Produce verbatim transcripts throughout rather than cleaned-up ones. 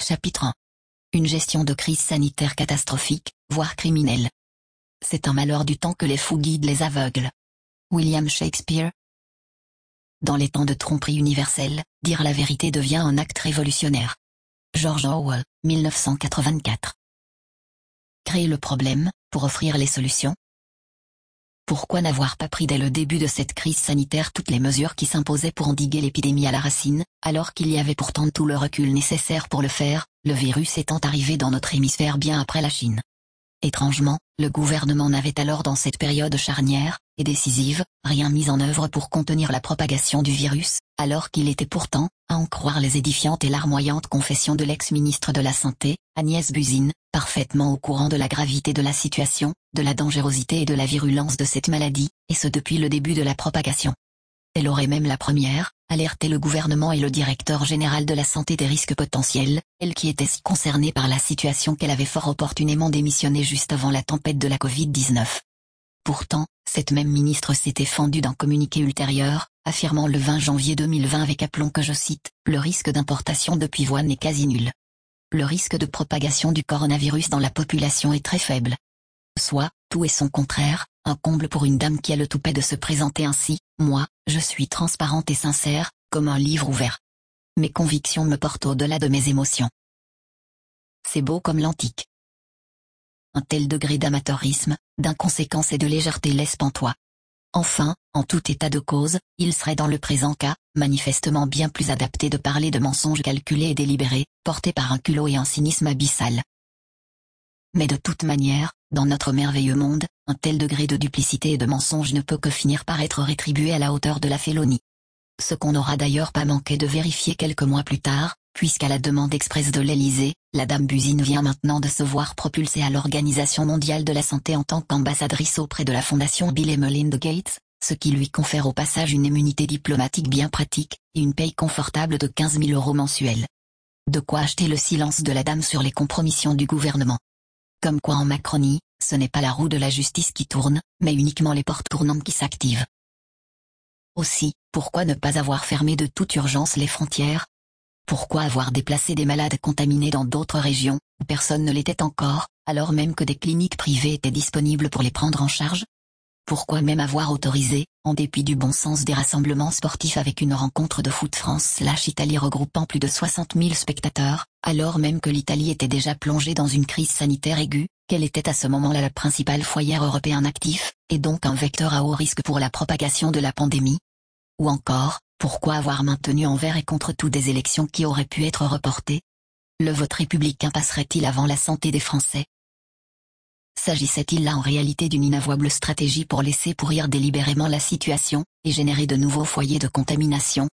Chapitre un. Une gestion de crise sanitaire catastrophique, voire criminelle. C'est un malheur du temps que les fous guident les aveugles. William Shakespeare. Dans les temps de tromperie universelle, dire la vérité devient un acte révolutionnaire. George Orwell, mille neuf cent quatre-vingt-quatre. Créer le problème, pour offrir les solutions. Pourquoi n'avoir pas pris dès le début de cette crise sanitaire toutes les mesures qui s'imposaient pour endiguer l'épidémie à la racine, alors qu'il y avait pourtant tout le recul nécessaire pour le faire, le virus étant arrivé dans notre hémisphère bien après la Chine. Étrangement, le gouvernement n'avait alors dans cette période charnière, et décisive, rien mis en œuvre pour contenir la propagation du virus, alors qu'il était pourtant, à en croire les édifiantes et larmoyantes confessions de l'ex-ministre de la Santé, Agnès Buzyn, parfaitement au courant de la gravité de la situation, de la dangerosité et de la virulence de cette maladie, et ce depuis le début de la propagation. Elle aurait même la première, alerté le gouvernement et le directeur général de la santé des risques potentiels, elle qui était si concernée par la situation qu'elle avait fort opportunément démissionné juste avant la tempête de la covid dix-neuf. Pourtant, cette même ministre s'était fendue d'un communiqué ultérieur, affirmant le vingt janvier deux mille vingt avec aplomb que je cite, « Le risque d'importation de pivoine est quasi nul. Le risque de propagation du coronavirus dans la population est très faible. » Soit, tout et son contraire, un comble pour une dame qui a le toupet de se présenter ainsi, « Moi, je suis transparente et sincère, comme un livre ouvert. Mes convictions me portent au-delà de mes émotions. » C'est beau comme l'antique. Un tel degré d'amateurisme, d'inconséquence et de légèreté laisse pantois. Enfin, en tout état de cause, il serait dans le présent cas, manifestement bien plus adapté de parler de mensonges calculés et délibérés, portés par un culot et un cynisme abyssal. Mais de toute manière, dans notre merveilleux monde, un tel degré de duplicité et de mensonge ne peut que finir par être rétribué à la hauteur de la félonie. Ce qu'on n'aura d'ailleurs pas manqué de vérifier quelques mois plus tard, puisqu'à la demande expresse de l'Élysée, la dame Buzyn vient maintenant de se voir propulsée à l'Organisation mondiale de la santé en tant qu'ambassadrice auprès de la fondation Bill et Melinda Gates, ce qui lui confère au passage une immunité diplomatique bien pratique, et une paye confortable de quinze mille euros mensuels. De quoi acheter le silence de la dame sur les compromissions du gouvernement. Comme quoi en Macronie, ce n'est pas la roue de la justice qui tourne, mais uniquement les portes tournantes qui s'activent. Aussi, pourquoi ne pas avoir fermé de toute urgence les frontières? Pourquoi avoir déplacé des malades contaminés dans d'autres régions, où personne ne l'était encore, alors même que des cliniques privées étaient disponibles pour les prendre en charge? Pourquoi même avoir autorisé, en dépit du bon sens des rassemblements sportifs avec une rencontre de foot France/Italie regroupant plus de soixante mille spectateurs, alors même que l'Italie était déjà plongée dans une crise sanitaire aiguë, qu'elle était à ce moment-là le principal foyer européen actif, et donc un vecteur à haut risque pour la propagation de la pandémie? Ou encore, pourquoi avoir maintenu envers et contre tout des élections qui auraient pu être reportées? Le vote républicain passerait-il avant la santé des Français? S'agissait-il là en réalité d'une inavouable stratégie pour laisser pourrir délibérément la situation, et générer de nouveaux foyers de contamination?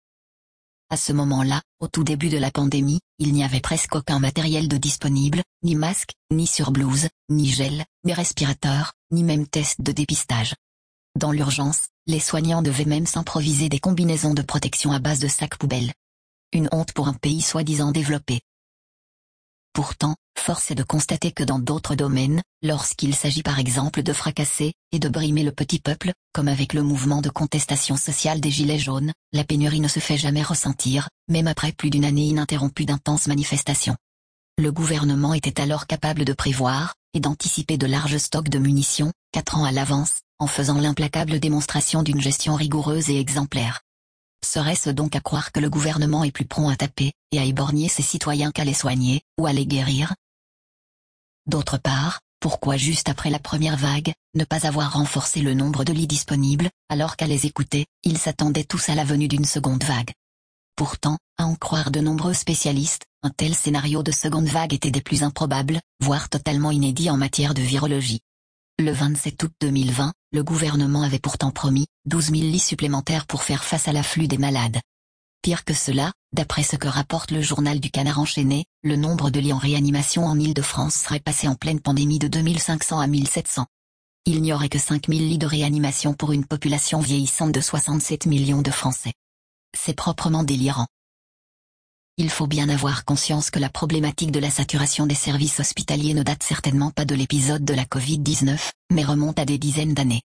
À ce moment-là, au tout début de la pandémie, il n'y avait presque aucun matériel de disponible, ni masque, ni surblouse, ni gel, ni respirateur, ni même test de dépistage. Dans l'urgence, les soignants devaient même s'improviser des combinaisons de protection à base de sacs poubelles. Une honte pour un pays soi-disant développé. Pourtant, force est de constater que dans d'autres domaines, lorsqu'il s'agit par exemple de fracasser et de brimer le petit peuple, comme avec le mouvement de contestation sociale des Gilets jaunes, la pénurie ne se fait jamais ressentir, même après plus d'une année ininterrompue d'intenses manifestations. Le gouvernement était alors capable de prévoir, et d'anticiper de larges stocks de munitions, quatre ans à l'avance, en faisant l'implacable démonstration d'une gestion rigoureuse et exemplaire. Serait-ce donc à croire que le gouvernement est plus prompt à taper, et à éborgner ses citoyens qu'à les soigner, ou à les guérir? D'autre part, pourquoi juste après la première vague, ne pas avoir renforcé le nombre de lits disponibles, alors qu'à les écouter, ils s'attendaient tous à la venue d'une seconde vague? Pourtant, à en croire de nombreux spécialistes, un tel scénario de seconde vague était des plus improbables, voire totalement inédit en matière de virologie. Le vingt-sept août deux mille vingt, le gouvernement avait pourtant promis douze mille lits supplémentaires pour faire face à l'afflux des malades. Pire que cela, d'après ce que rapporte le journal du Canard enchaîné, le nombre de lits en réanimation en Île-de-France serait passé en pleine pandémie de deux mille cinq cents à mille sept cents. Il n'y aurait que cinq mille lits de réanimation pour une population vieillissante de soixante-sept millions de Français. C'est proprement délirant. Il faut bien avoir conscience que la problématique de la saturation des services hospitaliers ne date certainement pas de l'épisode de la covid dix-neuf, mais remonte à des dizaines d'années.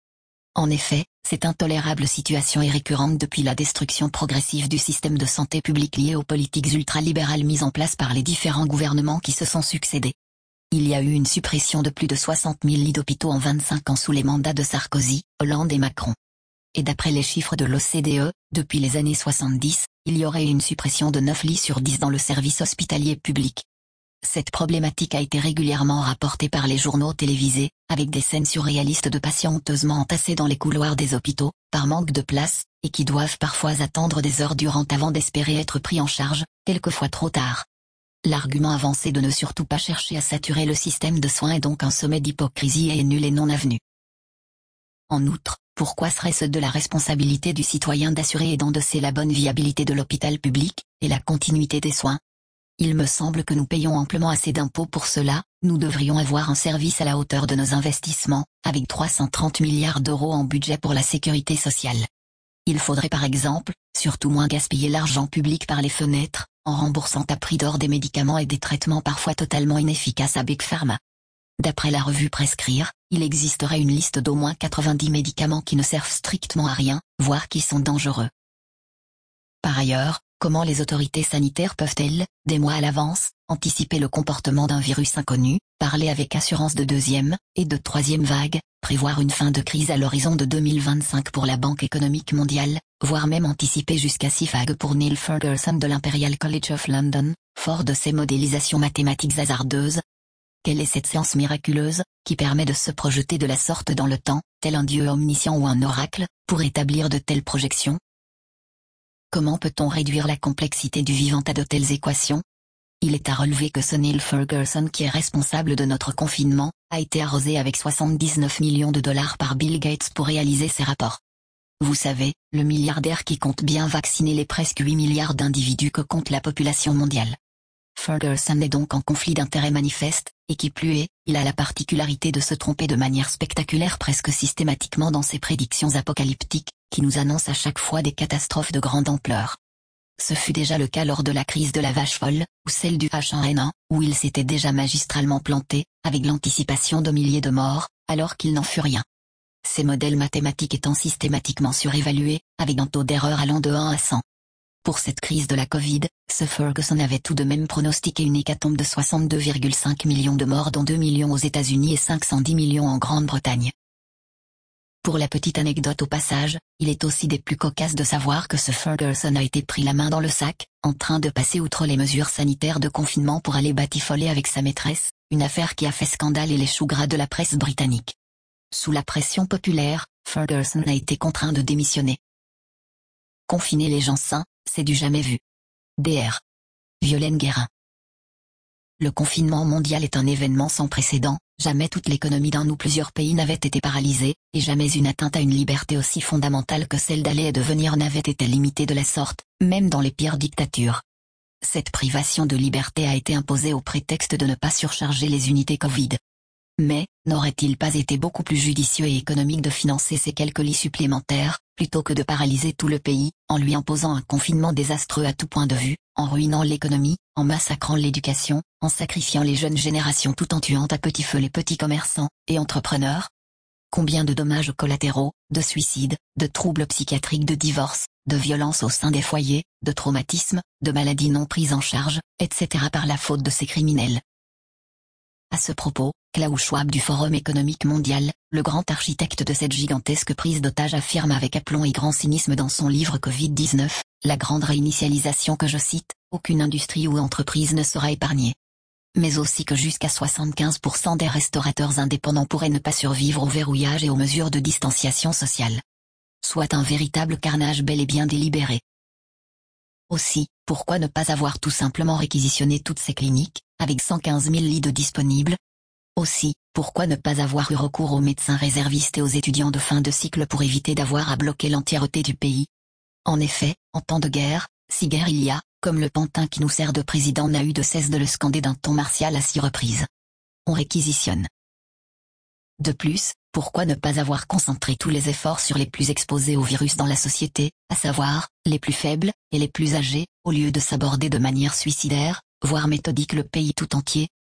En effet, cette intolérable situation est récurrente depuis la destruction progressive du système de santé publique liée aux politiques ultralibérales mises en place par les différents gouvernements qui se sont succédés. Il y a eu une suppression de plus de soixante mille lits d'hôpitaux en vingt-cinq ans sous les mandats de Sarkozy, Hollande et Macron. Et d'après les chiffres de l'O C D E, depuis les années soixante-dix, il y aurait eu une suppression de neuf lits sur dix dans le service hospitalier public. Cette problématique a été régulièrement rapportée par les journaux télévisés, avec des scènes surréalistes de patients honteusement entassés dans les couloirs des hôpitaux, par manque de place, et qui doivent parfois attendre des heures durant avant d'espérer être pris en charge, quelquefois trop tard. L'argument avancé de ne surtout pas chercher à saturer le système de soins est donc un sommet d'hypocrisie et est nul et non avenu. En outre, pourquoi serait-ce de la responsabilité du citoyen d'assurer et d'endosser la bonne viabilité de l'hôpital public, et la continuité des soins ? Il me semble que nous payons amplement assez d'impôts pour cela, nous devrions avoir un service à la hauteur de nos investissements, avec trois cent trente milliards d'euros en budget pour la sécurité sociale. Il faudrait par exemple, surtout moins gaspiller l'argent public par les fenêtres, en remboursant à prix d'or des médicaments et des traitements parfois totalement inefficaces à Big Pharma. D'après la revue Prescrire, il existerait une liste d'au moins quatre-vingt-dix médicaments qui ne servent strictement à rien, voire qui sont dangereux. Par ailleurs, comment les autorités sanitaires peuvent-elles, des mois à l'avance, anticiper le comportement d'un virus inconnu, parler avec assurance de deuxième et de troisième vague, prévoir une fin de crise à l'horizon de deux mille vingt-cinq pour la Banque économique mondiale, voire même anticiper jusqu'à six vagues pour Neil Ferguson de l'Imperial College of London, fort de ces modélisations mathématiques hasardeuses? Quelle est cette science miraculeuse, qui permet de se projeter de la sorte dans le temps, tel un dieu omniscient ou un oracle, pour établir de telles projections? Comment peut-on réduire la complexité du vivant à de telles équations? Il est à relever que ce Neil Ferguson qui est responsable de notre confinement, a été arrosé avec soixante-dix-neuf millions de dollars par Bill Gates pour réaliser ses rapports. Vous savez, le milliardaire qui compte bien vacciner les presque huit milliards d'individus que compte la population mondiale. Ferguson est donc en conflit d'intérêts manifeste, et qui plus est, il a la particularité de se tromper de manière spectaculaire presque systématiquement dans ses prédictions apocalyptiques, qui nous annoncent à chaque fois des catastrophes de grande ampleur. Ce fut déjà le cas lors de la crise de la vache folle, ou celle du H un N un, où il s'était déjà magistralement planté, avec l'anticipation de milliers de morts, alors qu'il n'en fut rien. Ces modèles mathématiques étant systématiquement surévalués, avec un taux d'erreur allant de un à cent. Pour cette crise de la Covid, ce Ferguson avait tout de même pronostiqué une hécatombe de soixante-deux virgule cinq millions de morts dont deux millions aux États-Unis et cinq cent dix millions en Grande-Bretagne. Pour la petite anecdote au passage, il est aussi des plus cocasses de savoir que ce Ferguson a été pris la main dans le sac, en train de passer outre les mesures sanitaires de confinement pour aller batifoler avec sa maîtresse, une affaire qui a fait scandale et les choux gras de la presse britannique. Sous la pression populaire, Ferguson a été contraint de démissionner. Confiner les gens sains, c'est du jamais vu. D R Violaine Guérin. Le confinement mondial est un événement sans précédent, jamais toute l'économie d'un ou plusieurs pays n'avait été paralysée, et jamais une atteinte à une liberté aussi fondamentale que celle d'aller et de venir n'avait été limitée de la sorte, même dans les pires dictatures. Cette privation de liberté a été imposée au prétexte de ne pas surcharger les unités Covid. Mais, n'aurait-il pas été beaucoup plus judicieux et économique de financer ces quelques lits supplémentaires, plutôt que de paralyser tout le pays, en lui imposant un confinement désastreux à tout point de vue, en ruinant l'économie, en massacrant l'éducation, en sacrifiant les jeunes générations tout en tuant à petit feu les petits commerçants et entrepreneurs? Combien de dommages collatéraux, de suicides, de troubles psychiatriques, de divorces, de violences au sein des foyers, de traumatismes, de maladies non prises en charge, et cetera par la faute de ces criminels. À ce propos, Klaus Schwab du Forum économique mondial, le grand architecte de cette gigantesque prise d'otage affirme avec aplomb et grand cynisme dans son livre Covid dix-neuf, la grande réinitialisation que je cite, aucune industrie ou entreprise ne sera épargnée. Mais aussi que jusqu'à soixante-quinze pour cent des restaurateurs indépendants pourraient ne pas survivre au verrouillage et aux mesures de distanciation sociale. Soit un véritable carnage bel et bien délibéré. Aussi, pourquoi ne pas avoir tout simplement réquisitionné toutes ces cliniques, avec cent quinze mille lits de disponibles? Aussi, pourquoi ne pas avoir eu recours aux médecins réservistes et aux étudiants de fin de cycle pour éviter d'avoir à bloquer l'entièreté du pays? En effet, en temps de guerre, si guerre il y a, comme le pantin qui nous sert de président n'a eu de cesse de le scander d'un ton martial à six reprises. On réquisitionne. De plus, pourquoi ne pas avoir concentré tous les efforts sur les plus exposés au virus dans la société, à savoir, les plus faibles, et les plus âgés, au lieu de s'aborder de manière suicidaire, voire méthodique le pays tout entier,